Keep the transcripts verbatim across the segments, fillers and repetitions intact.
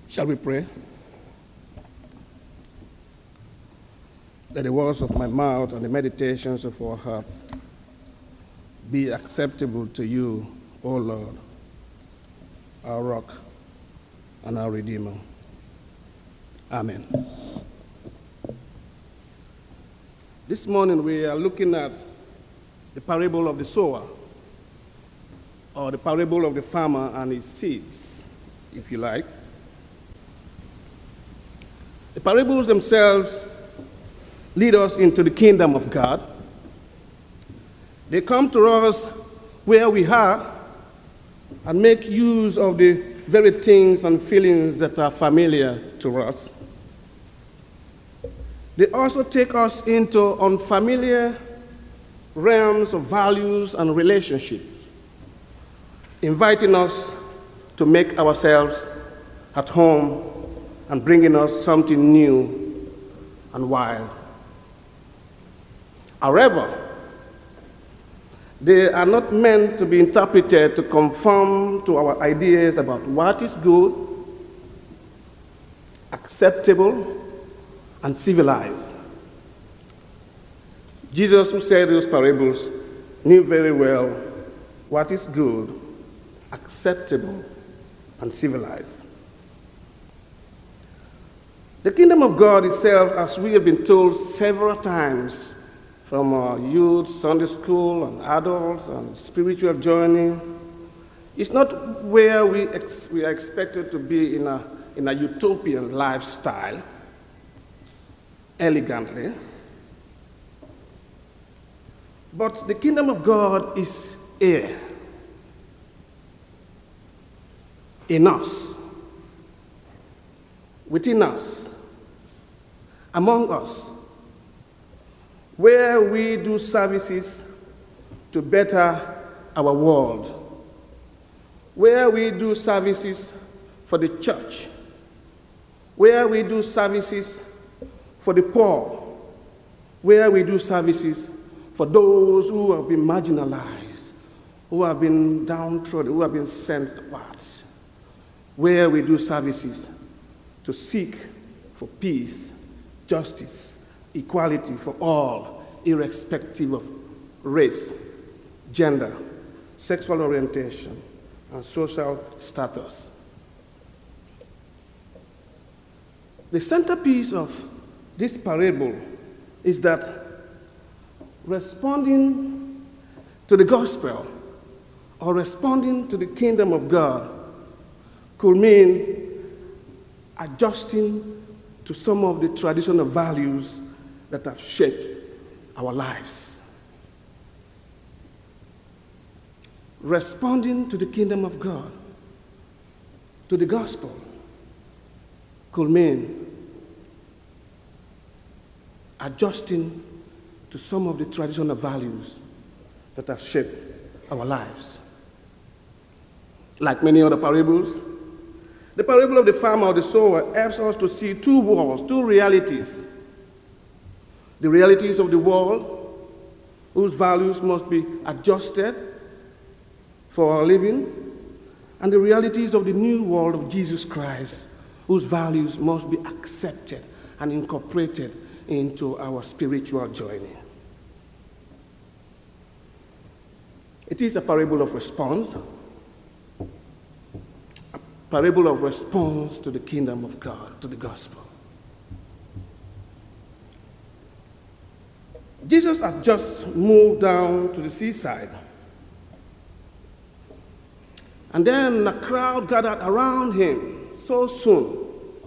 Shall we pray? Let the words of my mouth and the meditations of our heart be acceptable to you, O Lord, our rock and our Redeemer. Amen. This morning we are looking at the parable of the sower, or the parable of the farmer and his seeds, if you like. The parables themselves lead us into the kingdom of God. They come to us where we are and make use of the very things and feelings that are familiar to us. They also take us into unfamiliar realms of values and relationships, inviting us to make ourselves at home and bringing us something new and wild. However, they are not meant to be interpreted to conform to our ideas about what is good, acceptable, and civilized. Jesus, who said those parables, knew very well what is good, acceptable, and civilized. The kingdom of God itself, as we have been told several times from our youth, Sunday school, and adults, and spiritual journey, is not where we, ex- we are expected to be in a, in a utopian lifestyle, elegantly. But the kingdom of God is here, in us, within us, among us, where we do services to better our world, where we do services for the church, where we do services for the poor, where we do services for those who have been marginalized, who have been downtrodden, who have been sent apart, where we do services to seek for peace, justice, equality for all, irrespective of race, gender, sexual orientation, and social status. The centerpiece of this parable is that responding to the gospel or responding to the kingdom of God could mean adjusting to some of the traditional values that have shaped our lives. Responding to the kingdom of God, to the gospel, could mean adjusting to some of the traditional values that have shaped our lives. Like many other parables, the parable of the farmer or the sower helps us to see two worlds, two realities. The realities of the world, whose values must be adjusted for our living, and the realities of the new world of Jesus Christ, whose values must be accepted and incorporated into our spiritual journey. It is a parable of response, a parable of response to the kingdom of God, to the gospel. Jesus had just moved down to the seaside. And then a crowd gathered around him so soon.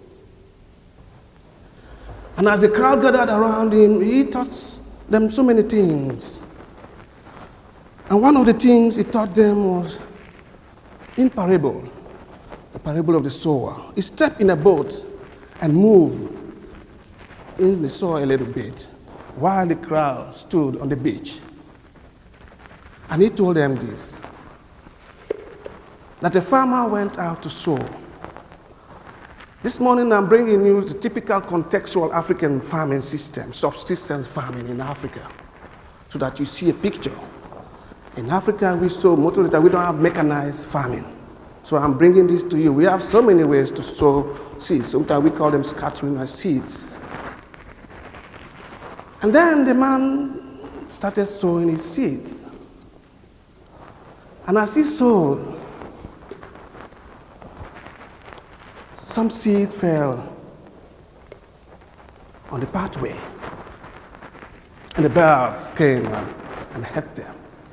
And as the crowd gathered around him, he taught them so many things. And one of the things he taught them was in parable, the parable of the sower. He stepped in a boat and moved in the soil a little bit, while the crowd stood on the beach. And he told them this, that a farmer went out to sow. This morning I'm bringing you the typical contextual African farming system, subsistence farming in Africa, so that you see a picture. In Africa we sow, most of the time we don't have mechanized farming. So I'm bringing this to you. We have so many ways to sow seeds. Sometimes we call them scattering as seeds. And then the man started sowing his seeds. And as he sowed, some seeds fell on the pathway. And the birds came and, and ate them.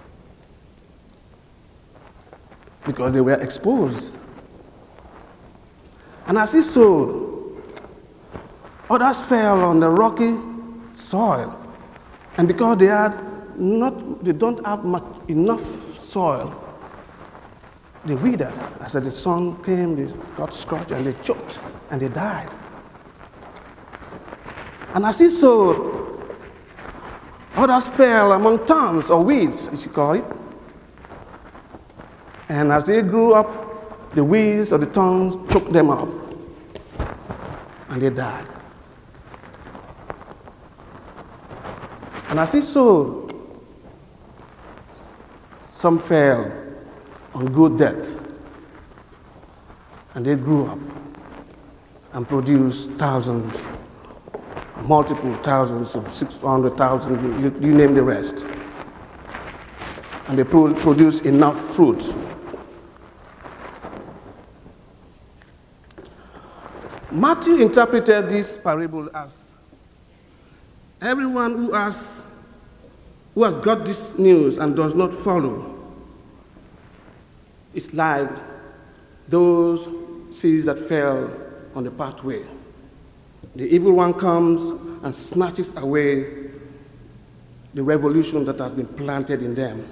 Because they were exposed. And as he sowed, others fell on the rocky soil. And because they had not, they don't have much, enough soil, they withered. As the sun came, they got scorched and they choked and they died. And as he sowed, others fell among thorns or weeds, as you call it. And as they grew up, the weeds or the thorns choked them up. And they died. And as he sowed, some fell on good earth. And they grew up and produced thousands, multiple thousands of six hundred thousand, you, you name the rest. And they pro- produced enough fruit. Matthew interpreted this parable as everyone who has, who has got this news and does not follow is like those seeds that fell on the pathway. The evil one comes and snatches away the revolution that has been planted in them.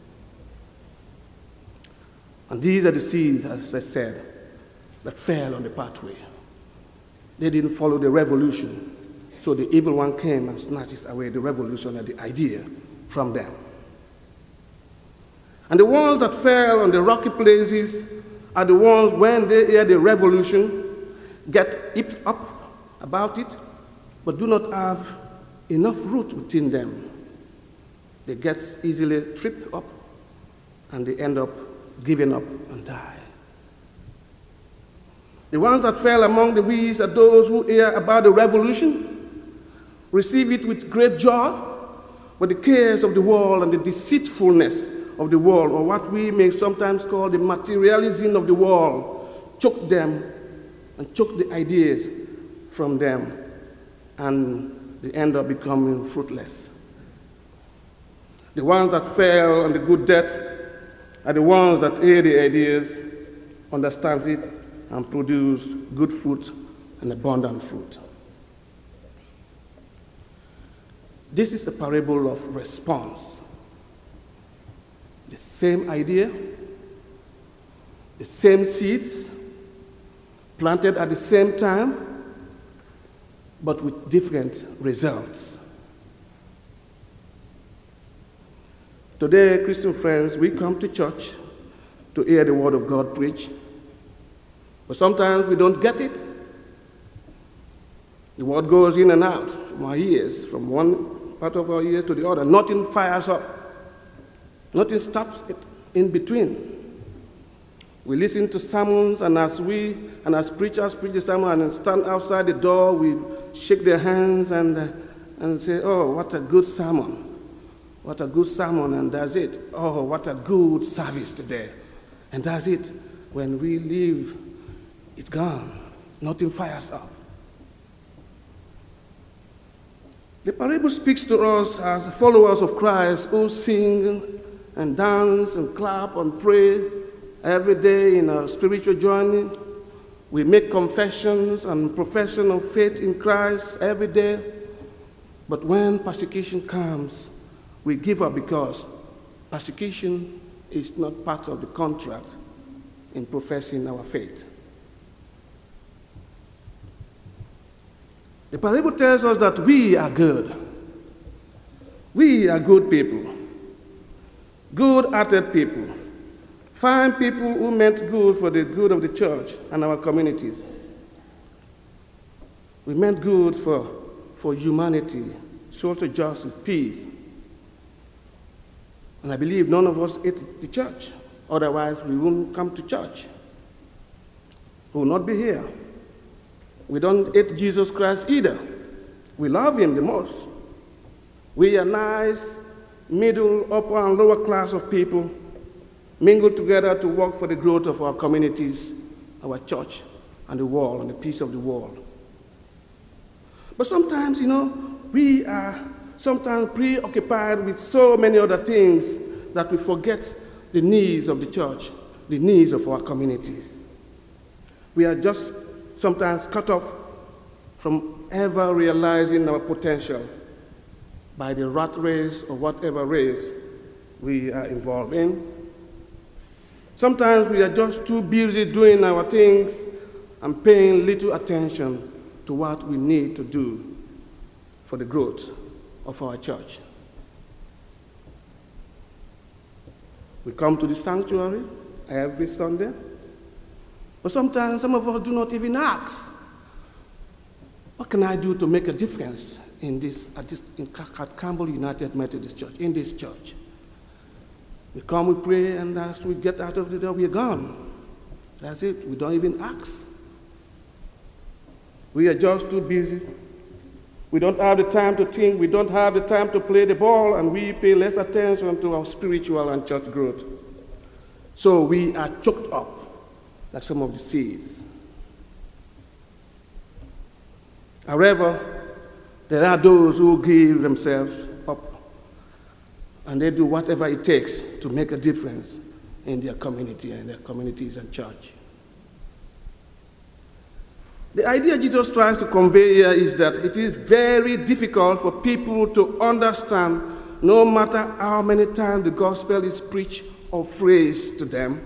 And these are the seeds, as I said, that fell on the pathway. They didn't follow the revolution. So the evil one came and snatches away the revolution and the idea from them. And the ones that fell on the rocky places are the ones, when they hear the revolution, get hipped up about it, but do not have enough root within them. They get easily tripped up and they end up giving up and die. The ones that fell among the weeds are those who hear about the revolution, receive it with great joy, but the cares of the world and the deceitfulness of the world, or what we may sometimes call the materialism of the world, choke them and choke the ideas from them, and they end up becoming fruitless. The ones that fell on the good debt are the ones that hear the ideas, understands it, and produce good fruit and abundant fruit. This is the parable of response. The same idea, the same seeds, planted at the same time, but with different results. Today, Christian friends, we come to church to hear the word of God preached. But sometimes we don't get it. The word goes in and out from our ears, from one part of our ears to the other. Nothing fires up. Nothing stops it in between. We listen to sermons, and as we, and as preachers preach the sermon and stand outside the door, we shake their hands and, uh, and say, oh, what a good sermon. What a good sermon, and that's it. Oh, what a good service today. And that's it. When we leave, it's gone. Nothing fires up. The parable speaks to us as followers of Christ who sing and dance and clap and pray every day in our spiritual journey. We make confessions and profession of faith in Christ every day. But when persecution comes, we give up, because persecution is not part of the contract in professing our faith. The parable tells us that we are good. We are good people, good-hearted people, fine people who meant good for the good of the church and our communities. We meant good for, for humanity, social justice, peace. And I believe none of us hate the church. Otherwise, we wouldn't come to church. We will not be here. We don't hate Jesus Christ either. We love him the most. We are nice, middle, upper, and lower class of people mingled together to work for the growth of our communities, our church, and the world, and the peace of the world. But sometimes, you know, we are sometimes preoccupied with so many other things that we forget the needs of the church, the needs of our communities. We are just sometimes cut off from ever realizing our potential by the rat race or whatever race we are involved in. Sometimes we are just too busy doing our things and paying little attention to what we need to do for the growth of our church. We come to the sanctuary every Sunday, but sometimes some of us do not even ask, what can I do to make a difference in this, at, this, in, at Campbell United Methodist Church, in this church? We come, we pray, and as we get out of the door, we're gone. That's it. We don't even ask. We are just too busy. We don't have the time to think. We don't have the time to play the ball, and we pay less attention to our spiritual and church growth. So we are choked up like some of the seeds. However, there are those who give themselves up, and they do whatever it takes to make a difference in their community and their communities and church. The idea Jesus tries to convey here is that it is very difficult for people to understand, no matter how many times the gospel is preached or phrased to them.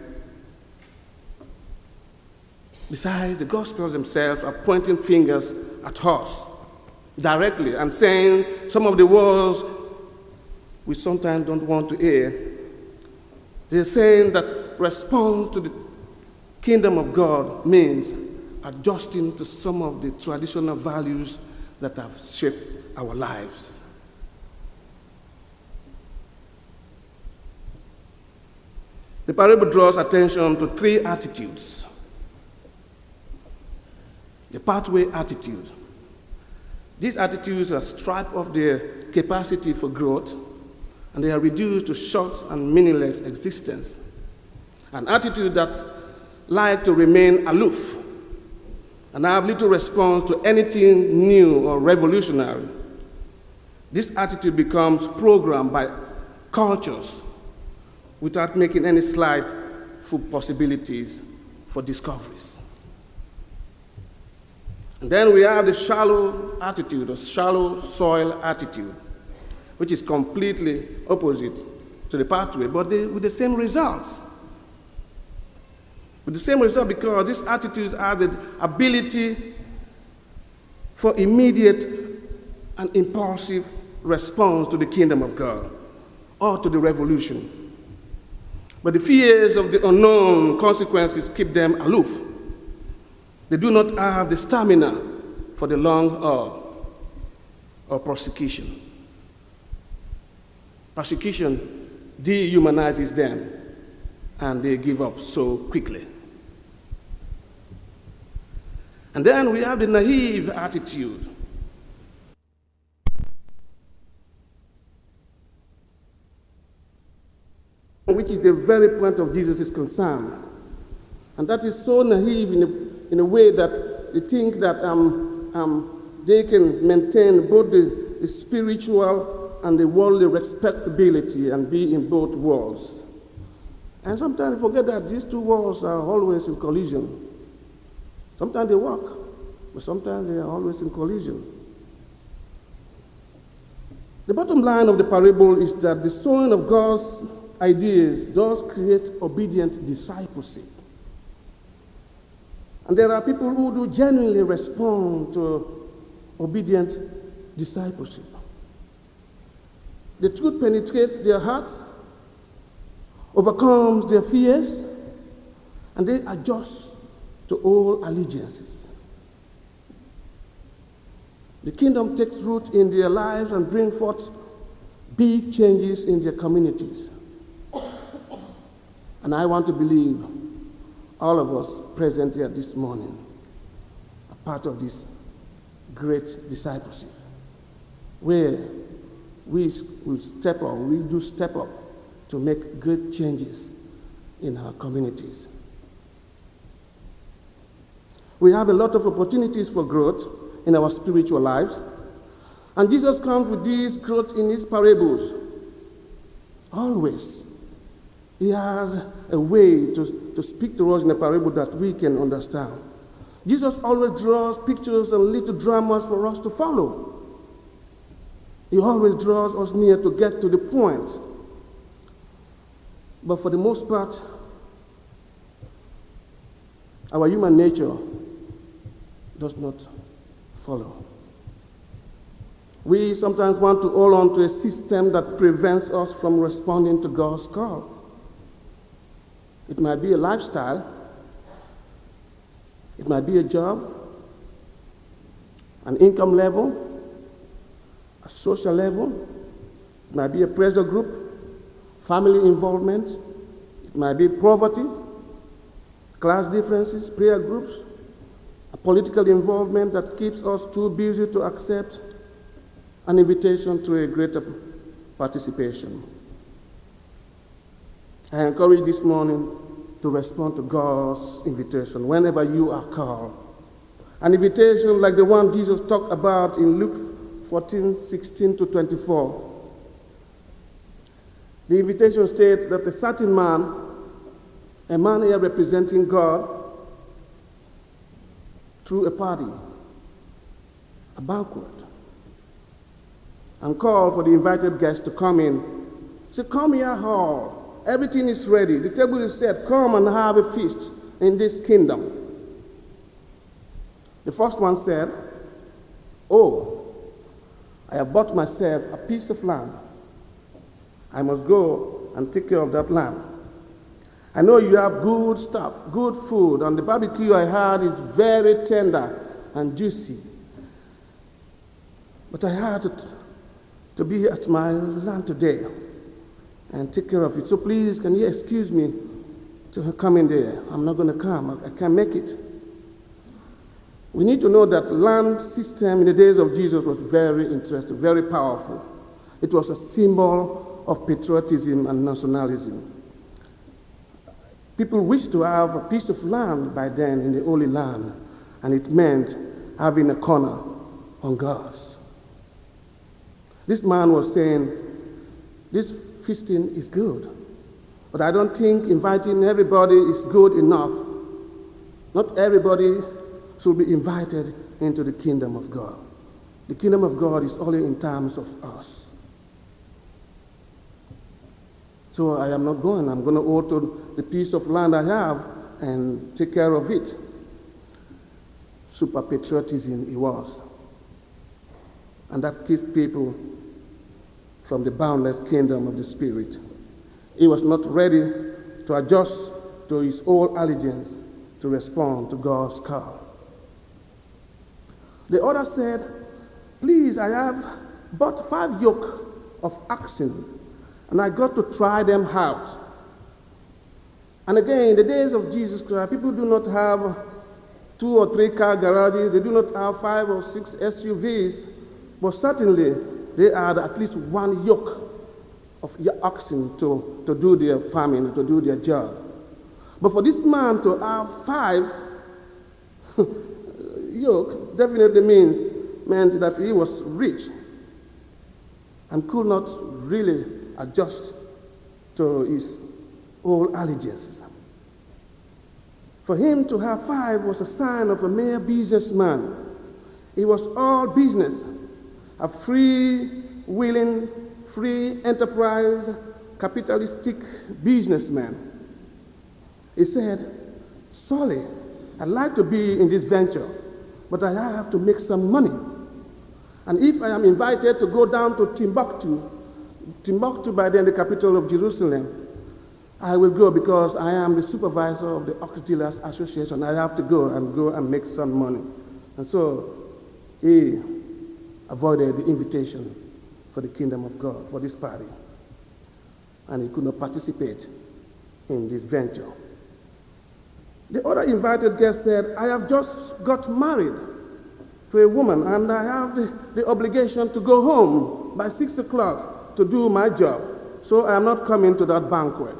Besides, the gospels themselves are pointing fingers at us directly and saying some of the words we sometimes don't want to hear. They're saying that response to the kingdom of God means adjusting to some of the traditional values that have shaped our lives. The parable draws attention to three attitudes. The pathway attitude. These attitudes are stripped of their capacity for growth, and they are reduced to short and meaningless existence. An attitude that like to remain aloof and have little response to anything new or revolutionary. This attitude becomes programmed by cultures without making any slight for possibilities for discoveries. And then we have the shallow attitude, or shallow soil attitude, which is completely opposite to the pathway, but they, with the same results. With the same result, because these attitudes are the ability for immediate and impulsive response to the kingdom of God or to the revolution. But the fears of the unknown consequences keep them aloof. They do not have the stamina for the long haul or persecution. Persecution dehumanizes them, and they give up so quickly. And then we have the naive attitude. Which is the very point of Jesus' concern. And that is so naive in a, in a way that they think that um, um, they can maintain both the, the spiritual and the worldly respectability and be in both worlds. And sometimes we forget that these two worlds are always in collision. Sometimes they work, but sometimes they are always in collision. The bottom line of the parable is that the sowing of God's ideas does create obedient discipleship. And there are people who do genuinely respond to obedient discipleship. The truth penetrates their hearts, overcomes their fears, and they adjust to all allegiances. The kingdom takes root in their lives and brings forth big changes in their communities. And I want to believe all of us present here this morning are part of this great discipleship, where we will step up, we do step up to make great changes in our communities. We have a lot of opportunities for growth in our spiritual lives, and Jesus comes with this growth in his parables. Always. He has a way to, to speak to us in a parable that we can understand. Jesus always draws pictures and little dramas for us to follow. He always draws us near to get to the point. But for the most part, our human nature does not follow. We sometimes want to hold on to a system that prevents us from responding to God's call. It might be a lifestyle, it might be a job, an income level, a social level, it might be a pressure group, family involvement, it might be poverty, class differences, prayer groups, a political involvement that keeps us too busy to accept an invitation to a greater participation. I encourage you this morning to respond to God's invitation whenever you are called. An invitation like the one Jesus talked about in Luke fourteen, sixteen to twenty-four. The invitation states that a certain man, a man here representing God, threw a party, a banquet, and called for the invited guests to come in. He said, "Come here all. Everything is ready. The table is set. Come and have a feast in this kingdom." The first one said, "Oh, I have bought myself a piece of land. I must go and take care of that land. I know you have good stuff, good food, and the barbecue I had is very tender and juicy. But I had to, to be at my land today and take care of it. So please, can you excuse me to come in there? I'm not going to come. I, I can't make it." We need to know that land system in the days of Jesus was very interesting, very powerful. It was a symbol of patriotism and nationalism. People wished to have a piece of land by then in the Holy Land, and it meant having a corner on God's. This man was saying, "This feasting is good, but I don't think inviting everybody is good enough. Not everybody should be invited into the kingdom of God. The kingdom of God is only in terms of us. So I am not going. I'm going to hold to the piece of land I have and take care of it." Super patriotism it was. And that keeps people from the boundless kingdom of the Spirit. He was not ready to adjust to his old allegiance to respond to God's call. The other said, "Please, I have bought five yoke of oxen, and I got to try them out." And again, in the days of Jesus Christ, people do not have two or three car garages, they do not have five or six S U Vs, but certainly they had at least one yoke of oxen to, to do their farming, to do their job. But for this man to have five yoke definitely means, meant that he was rich and could not really adjust to his old allegiances. For him to have five was a sign of a mere businessman. It was all business, a free, willing, free enterprise, capitalistic businessman. He said, "Sorry, I'd like to be in this venture, but I have to make some money. And if I am invited to go down to Timbuktu, Timbuktu by then the capital of Jerusalem, I will go because I am the supervisor of the Ox Dealers Association. I have to go and go and make some money." And so he avoided the invitation for the kingdom of God, for this party. And he could not participate in this venture. The other invited guest said, "I have just got married, to a woman, and I have the, the obligation to go home by six o'clock to do my job, so I am not coming to that banquet.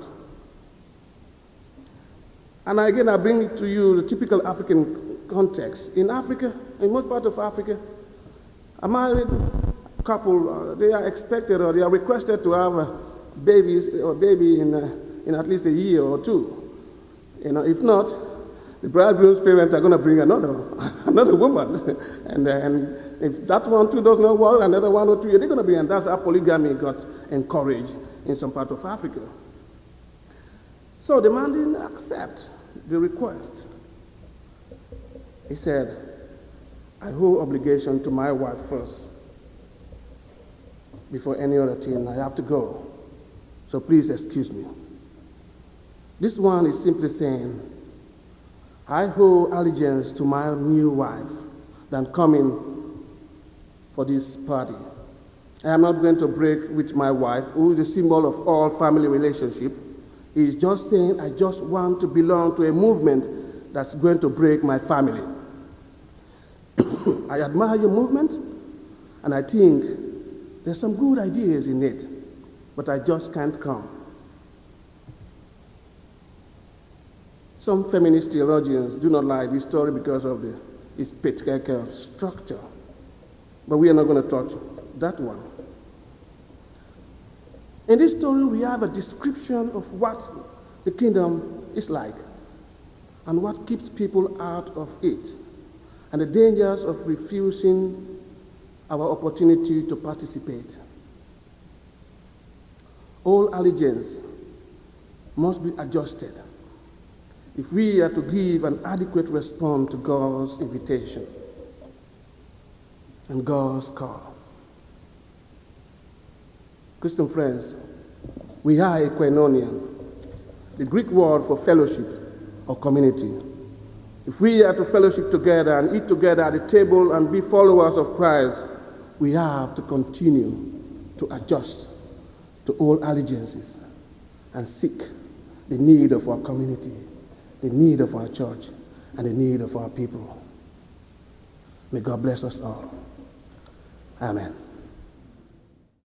And again, I bring to you the typical African context. In Africa, in most parts of Africa, a married couple, uh, they are expected or they are requested to have a babies or baby in, uh, in at least a year or two. You know, if not, the bridegroom's parents are going to bring another, another woman. and, uh, and if that one too does not work, another one or two, they're going to bring, and that's how polygamy got encouraged in some part of Africa. So the man didn't accept the request. He said, I owe obligation to my wife first. Before any other thing, I have to go. So please excuse me. This one is simply saying, I owe allegiance to my new wife than coming for this party. I am not going to break with my wife, who is the symbol of all family relationship. He is just saying, I just want to belong to a movement that's going to break my family. I admire your movement, and I think there's some good ideas in it, but I just can't come. Some feminist theologians do not like this story because of the, its patriarchal structure, but we are not going to touch that one. In this story, we have a description of what the kingdom is like and what keeps people out of it, and the dangers of refusing our opportunity to participate. All allegiance must be adjusted if we are to give an adequate response to God's invitation and God's call. Christian friends, we are a koinonia, the Greek word for fellowship or community. If we are to fellowship together and eat together at the table and be followers of Christ, we have to continue to adjust to all allegiances and seek the need of our community, the need of our church, and the need of our people. May God bless us all. Amen.